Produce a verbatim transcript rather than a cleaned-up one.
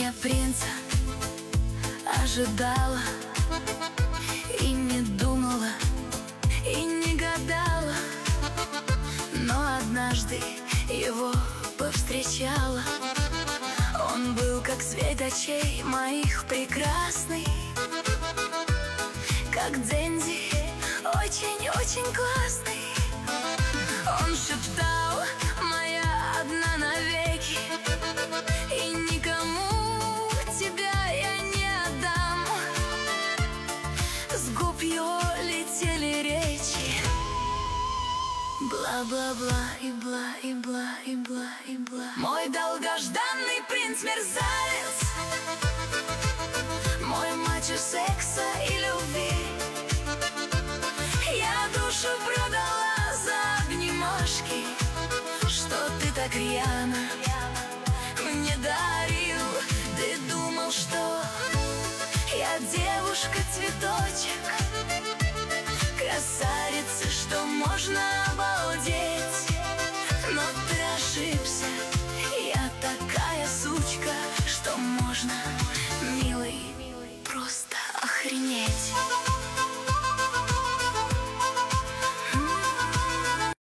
Я принца ожидала и не думала, и не гадала, но однажды его повстречала. Он был как свет очей моих прекрасный, как Дензи, очень-очень классный. Он шептал: моя одна навеки, и никому тебя я не отдам. С губ его летели речи, бла-бла-бла и бла, и бла, и бла, и бла. Мой долгожданный принц-мерзавец, мой мачо секса и любви. Я душу продала за обнимашки, что ты так рьяно мне дарил. Ты думал, что я девушка-цветочек,